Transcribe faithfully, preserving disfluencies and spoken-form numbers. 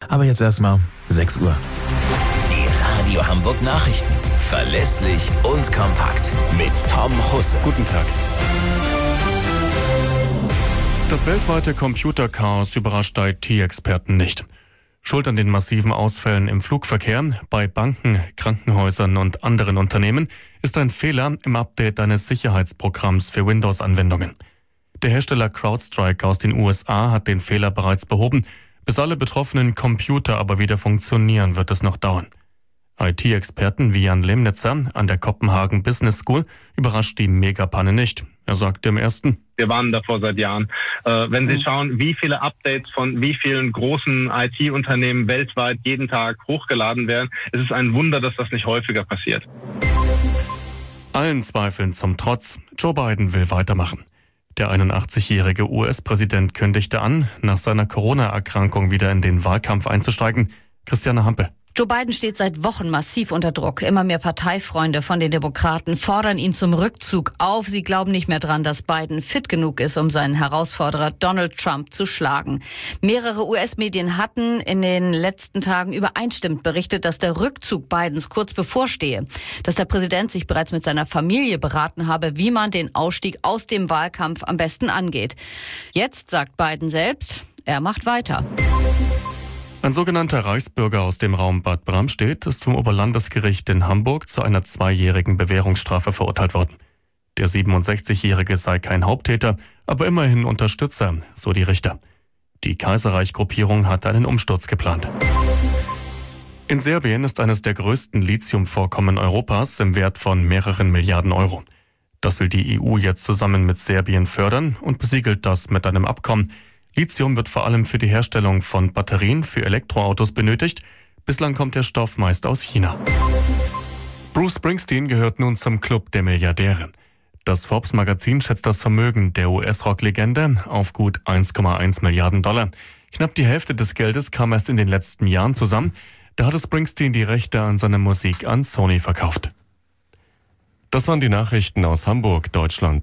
Aber jetzt erstmal sechs Uhr. Die Radio Hamburg Nachrichten. Verlässlich und kompakt. Mit Tom Husse. Guten Tag. Das weltweite Computerchaos überrascht I T-Experten nicht. Schuld an den massiven Ausfällen im Flugverkehr, bei Banken, Krankenhäusern und anderen Unternehmen ist ein Fehler im Update eines Sicherheitsprogramms für Windows-Anwendungen. Der Hersteller CrowdStrike aus den U S A hat den Fehler bereits behoben. Bis alle betroffenen Computer aber wieder funktionieren, wird es noch dauern. I T-Experten wie Jan Lemnitzer an der Copenhagen Business School überrascht die Megapanne nicht. Er sagte im ersten: Wir warnen davor seit Jahren. Äh, wenn Sie schauen, wie viele Updates von wie vielen großen I T-Unternehmen weltweit jeden Tag hochgeladen werden, es ist ein Wunder, dass das nicht häufiger passiert. Allen Zweifeln zum Trotz, Joe Biden will weitermachen. Der einundachtzigjährige U S-Präsident kündigte an, nach seiner Corona-Erkrankung wieder in den Wahlkampf einzusteigen. Christiane Hampe. Joe Biden steht seit Wochen massiv unter Druck. Immer mehr Parteifreunde von den Demokraten fordern ihn zum Rückzug auf. Sie glauben nicht mehr dran, dass Biden fit genug ist, um seinen Herausforderer Donald Trump zu schlagen. Mehrere U S-Medien hatten in den letzten Tagen übereinstimmend berichtet, dass der Rückzug Bidens kurz bevorstehe. Dass der Präsident sich bereits mit seiner Familie beraten habe, wie man den Ausstieg aus dem Wahlkampf am besten angeht. Jetzt sagt Biden selbst, er macht weiter. Ein sogenannter Reichsbürger aus dem Raum Bad Bramstedt ist vom Oberlandesgericht in Hamburg zu einer zweijährigen Bewährungsstrafe verurteilt worden. Der siebenundsechzigjährige sei kein Haupttäter, aber immerhin Unterstützer, so die Richter. Die Kaiserreich-Gruppierung hat einen Umsturz geplant. In Serbien ist eines der größten Lithiumvorkommen Europas im Wert von mehreren Milliarden Euro. Das will die E U jetzt zusammen mit Serbien fördern und besiegelt das mit einem Abkommen. Lithium wird vor allem für die Herstellung von Batterien für Elektroautos benötigt. Bislang kommt der Stoff meist aus China. Bruce Springsteen gehört nun zum Club der Milliardäre. Das Forbes-Magazin schätzt das Vermögen der U S-Rock-Legende auf gut eins Komma eins Milliarden Dollar. Knapp die Hälfte des Geldes kam erst in den letzten Jahren zusammen. Da hatte Springsteen die Rechte an seiner Musik an Sony verkauft. Das waren die Nachrichten aus Hamburg, Deutschland.